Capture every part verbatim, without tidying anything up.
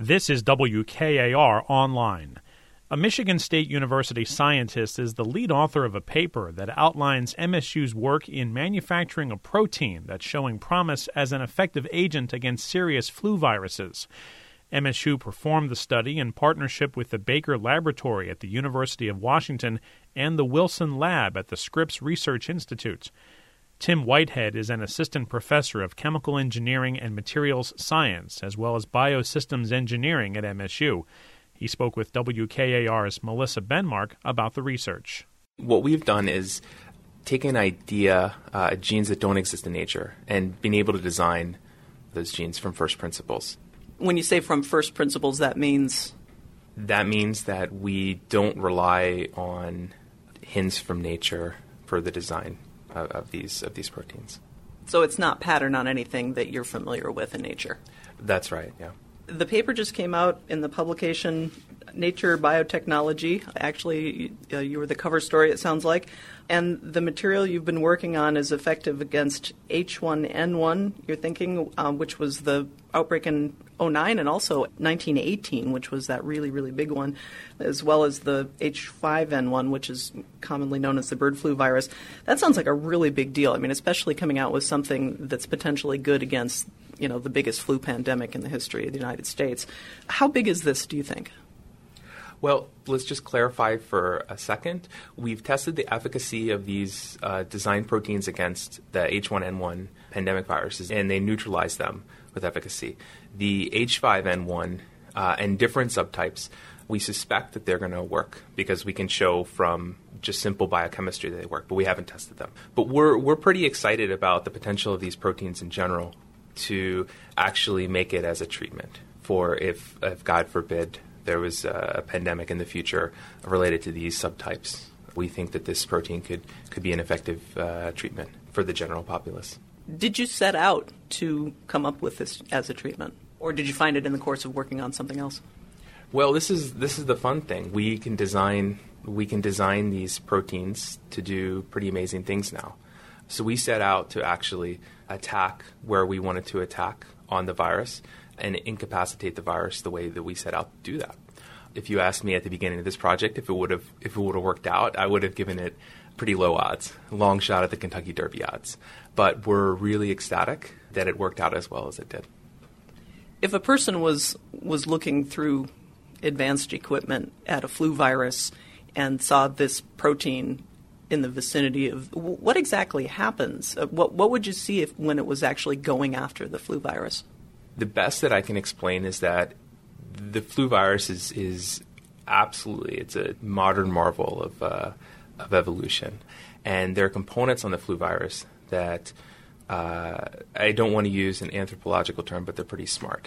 This is W K A R Online. A Michigan State University scientist is the lead author of a paper that outlines M S U's work in manufacturing a protein that's showing promise as an effective agent against serious flu viruses. M S U performed the study in partnership with the Baker Laboratory at the University of Washington and the Wilson Lab at the Scripps Research Institute. Tim Whitehead is an assistant professor of chemical engineering and materials science, as well as biosystems engineering at M S U. He spoke with W K A R's Melissa Benmark about the research. What we've done is take an idea, uh, genes that don't exist in nature, and being able to design those genes from first principles. When you say from first principles, that means? That means that we don't rely on hints from nature for the design of, of these of these proteins. So it's not patterned on anything that you're familiar with in nature? That's right, yeah. The paper just came out in the publication Nature Biotechnology. Actually, uh, you were the cover story, it sounds like. And the material you've been working on is effective against H one N one, you're thinking, um, which was the outbreak in oh nine and also nineteen eighteen, which was that really, really big one, as well as the H five N one, which is commonly known as the bird flu virus. That sounds like a really big deal. I mean, especially coming out with something that's potentially good against, you know, the biggest flu pandemic in the history of the United States. How big is this, do you think? Well, let's just clarify for a second. We've tested the efficacy of these uh, design proteins against the H one N one pandemic viruses, and they neutralize them with efficacy. The H five N one uh, and different subtypes, we suspect that they're going to work because we can show from just simple biochemistry that they work, but we haven't tested them. But we're we're pretty excited about the potential of these proteins in general to actually make it as a treatment for if, if God forbid, there was a pandemic in the future related to these subtypes. We think that this protein could, could be an effective uh, treatment for the general populace. Did you set out to come up with this as a treatment, or did you find it in the course of working on something else? Well, this is this is the fun thing. We can design we can design these proteins to do pretty amazing things now. So we set out to actually attack where we wanted to attack on the virus and incapacitate the virus the way that we set out to do that. If you asked me at the beginning of this project if it would have if it would have worked out, I would have given it pretty low odds, long shot at the Kentucky Derby odds. But we're really ecstatic that it worked out as well as it did. If a person was was looking through advanced equipment at a flu virus and saw this protein in the vicinity of, what exactly happens? What what would you see if when it was actually going after the flu virus? The best that I can explain is that the flu virus is, is absolutely, it's a modern marvel of, uh, of evolution. And there are components on the flu virus that uh, I don't want to use an anthropological term, but they're pretty smart.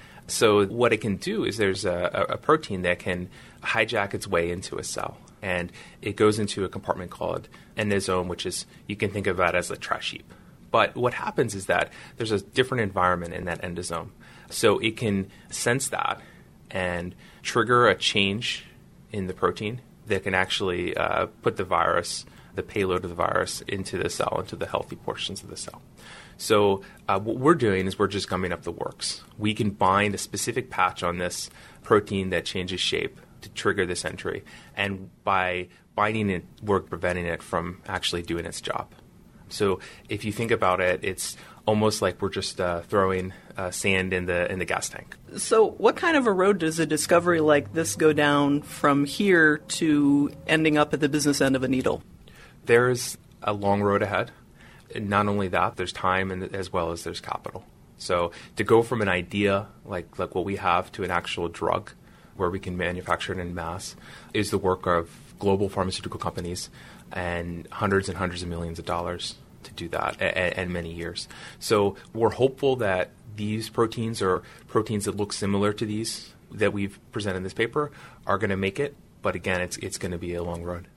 So what it can do is there's a, a protein that can hijack its way into a cell. And it goes into a compartment called endosome, which is, you can think of that as a trash heap. But what happens is that there's a different environment in that endosome. So it can sense that and trigger a change in the protein that can actually uh, put the virus, the payload of the virus, into the cell, into the healthy portions of the cell. So uh, what we're doing is we're just gumming up the works. We can bind a specific patch on this protein that changes shape to trigger this entry. And by binding it, we're preventing it from actually doing its job. So if you think about it, it's almost like we're just uh, throwing uh, sand in the in the gas tank. So what kind of a road does a discovery like this go down from here to ending up at the business end of a needle? There's a long road ahead. And not only that, there's time and as well as there's capital. So to go from an idea like, like what we have to an actual drug where we can manufacture it in mass is the work of global pharmaceutical companies and hundreds and hundreds of millions of dollars to do that, and, and many years. So we're hopeful that these proteins or proteins that look similar to these that we've presented in this paper are going to make it. But again, it's it's going to be a long road.